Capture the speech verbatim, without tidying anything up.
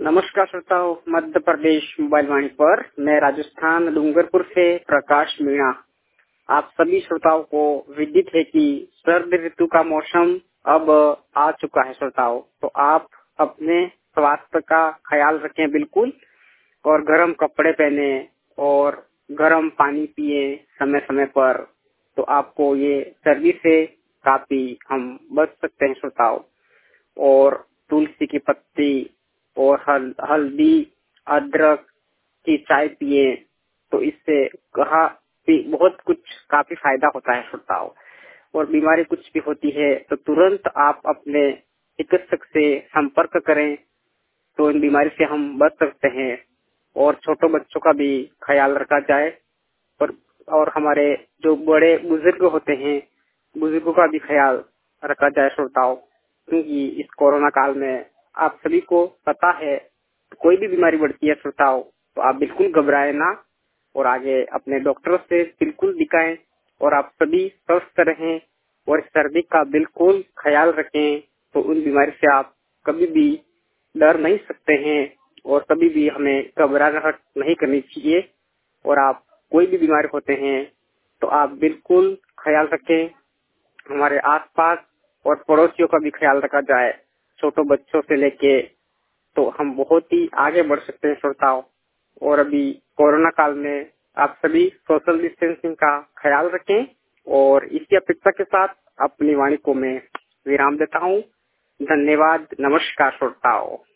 नमस्कार श्रोताओ, मध्य प्रदेश मोबाइल वाणी पर मैं राजस्थान डूंगरपुर से प्रकाश मीणा आप सभी श्रोताओं को विदित है कि सर्द ऋतु का मौसम अब आ चुका है। श्रोताओं, तो आप अपने स्वास्थ्य का ख्याल रखें बिल्कुल, और गर्म कपड़े पहने और गर्म पानी पिए समय समय पर, तो आपको ये सर्दी से काफी हम बच सकते हैं। श्रोताओं, और तुलसी की पत्ती और हल, हल्दी अदरक की चाय पिए, तो इससे कहा बहुत कुछ काफी फायदा होता है। श्रोताओं, और बीमारी कुछ भी होती है तो तुरंत आप अपने चिकित्सक से संपर्क करें, तो इन बीमारी से हम बच सकते हैं। और छोटे बच्चों का भी ख्याल रखा जाए, और और हमारे जो बड़े बुजुर्ग होते हैं, बुजुर्गों का भी ख्याल रखा जाए। श्रोताओं, क्योंकि इस कोरोना काल में आप सभी को पता है कोई भी बीमारी बढ़ती है श्रोताओं, तो आप बिल्कुल घबराए ना, और आगे अपने डॉक्टर से बिल्कुल दिखाएं, और आप सभी स्वस्थ रहें और सर्दी का बिल्कुल ख्याल रखें। तो उन बीमारी से आप कभी भी डर नहीं सकते हैं, और कभी भी हमें घबराहट नहीं करनी चाहिए। और आप कोई भी बीमारी होते हैं तो आप बिल्कुल ख्याल रखें। हमारे आसपास और पड़ोसियों का भी ख्याल रखा जाए, छोटे बच्चों से लेके, तो हम बहुत ही आगे बढ़ सकते हैं। श्रोताओं, और अभी कोरोना काल में आप सभी सोशल डिस्टेंसिंग का ख्याल रखें, और इसी अपेक्षा के साथ अपनी वाणी को मैं विराम देता हूँ। धन्यवाद। नमस्कार श्रोताओं।